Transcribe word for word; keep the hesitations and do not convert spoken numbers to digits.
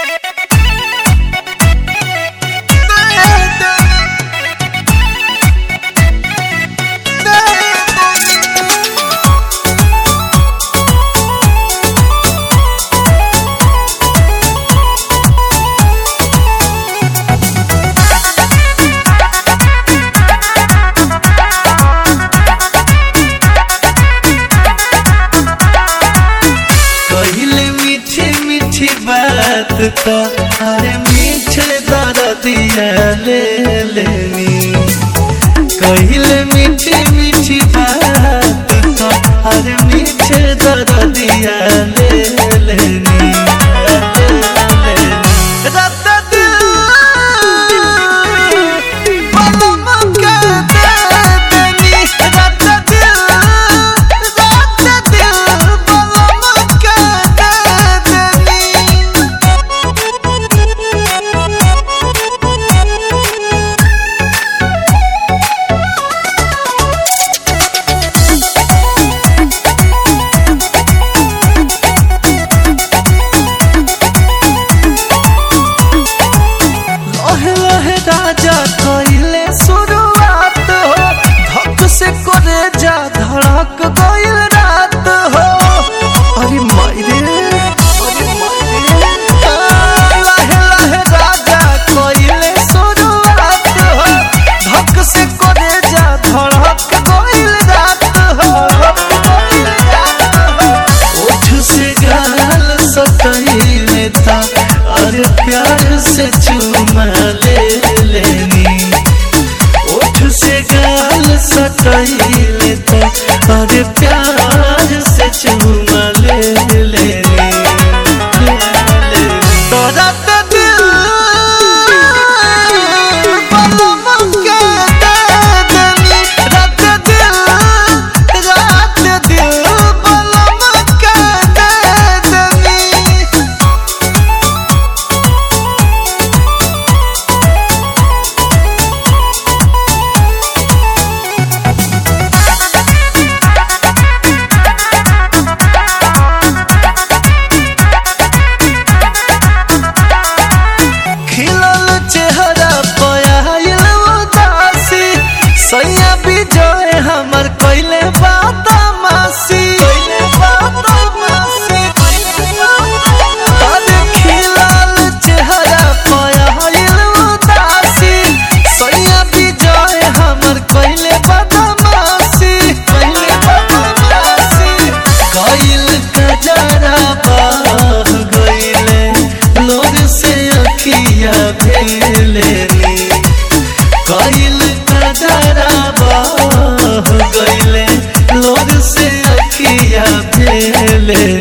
बात तो अरे मीठे दर्दिया ले लेनी कहिले मीठी मीठी बात तो अरे मीठे दर्दिया ले लेनी रात दिल पलम के दे देनी रात दिल रात दिल पलम के दे देनी राजा कइले शुरुआत हो धक से करे जा धड़क गइल रात हो अरे मायरे अरे मायरे लहे लहे राजा कइले शुरुआत हो धक से करे जा धड़क गइल रात हो ओठ से गाल सटइले ता अरे प्यार से चुमा ले सटइले तो अरे प्यार से चुमा ले लेनी तो रात दिल पलम के दे देनी रात दिल रात दिल पलम के दे देनी सैया विजय हमर कइले बात मासी कइले बात मासी अरे खिलाल चेहरा पयाइल उदासी सैया विजय हमर कइले बात मासी कइले बात मासी कइल कजरा बह गइले लोग से अखिया भेले कइल कजरा बह गइले लोग से अखिया भेले।